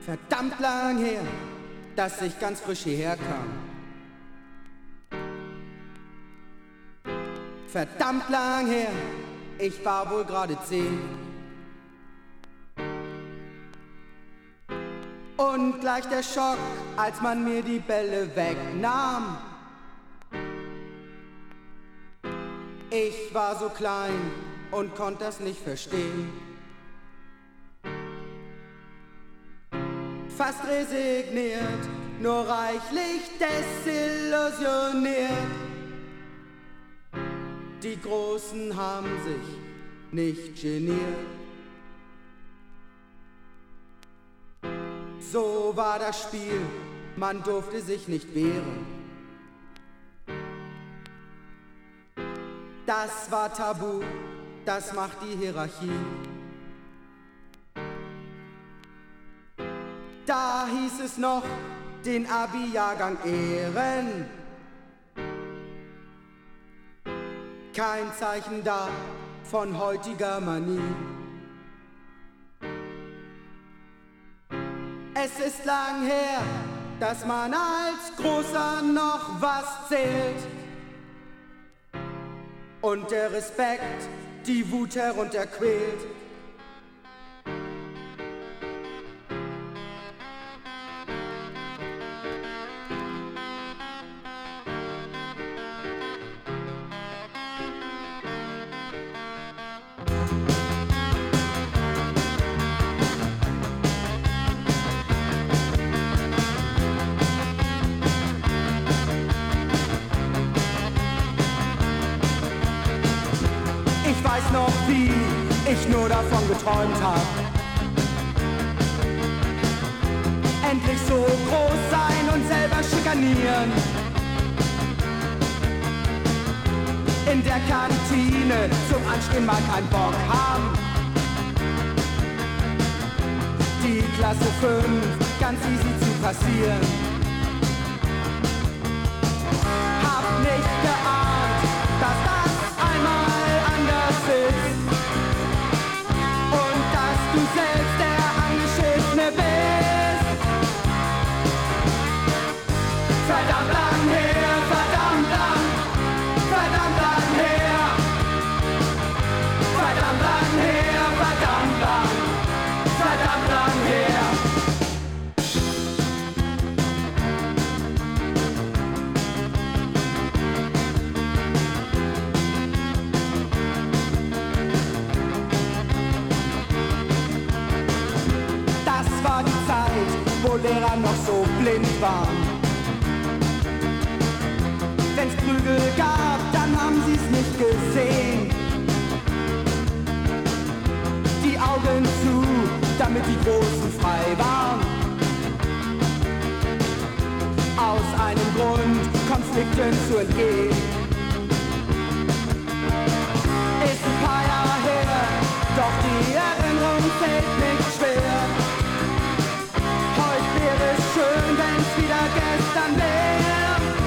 Verdammt lang her, dass ich ganz frisch hierher kam. Verdammt lang her, ich war wohl gerade 10. Und gleich der Schock, als man mir die Bälle wegnahm. Ich war so klein und konnte das nicht verstehen. Fast resigniert, nur reichlich desillusioniert. Die Großen haben sich nicht geniert. So war das Spiel, man durfte sich nicht wehren. Das war tabu, das macht die Hierarchie. Da hieß es noch, den Abi-Jahrgang ehren. Kein Zeichen da von heutiger Manie. Es ist lang her, dass man als Großer noch was zählt. Und der Respekt die Wut herunterquält. Ich weiß noch, wie ich nur davon geträumt hab. Endlich so groß sein und selber schikanieren. In der Kantine zum Anstehen mal keinen Bock haben. Die Klasse 5 ganz easy zu passieren. Hab nicht geahnt, dass das einmal anders ist. Und dass du selbst der Angeschissene bist. Verdammt lang her, verdammt lang, verdammt lang her. Verdammt lang her, verdammt lang, verdammt lang her. Das war die Zeit, wo Lehrer noch so blind waren. Wenn's Prügel gab, dann haben sie's nicht gesehen. Die Augen zu, damit die Großen frei waren. Aus einem Grund, Konflikten zu entgehen. Ist ein paar Jahre her, doch die Erinnerung fällt nicht schwer. Heute wäre es schön, wenn's wieder gestern wär.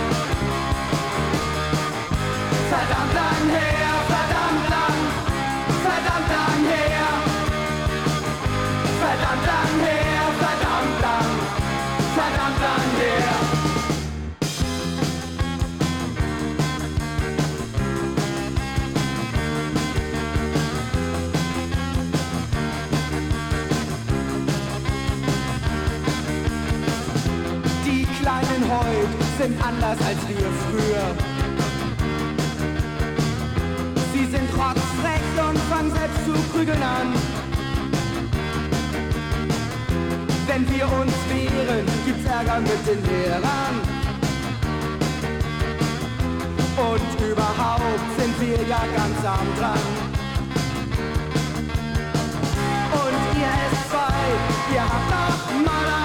Verdammt lang her, verdammt lang, verdammt lang her. Verdammt lang her, verdammt lang, verdammt lang her. Die Kleinen heute sind anders als wir früher. Sie sind rotzfrech und fangen selbst zu prügeln an. Wenn wir uns wehren, gibt's Ärger mit den Lehrern. Und überhaupt sind wir ja ganz arm dran. Und ihr S2, ihr habt noch mal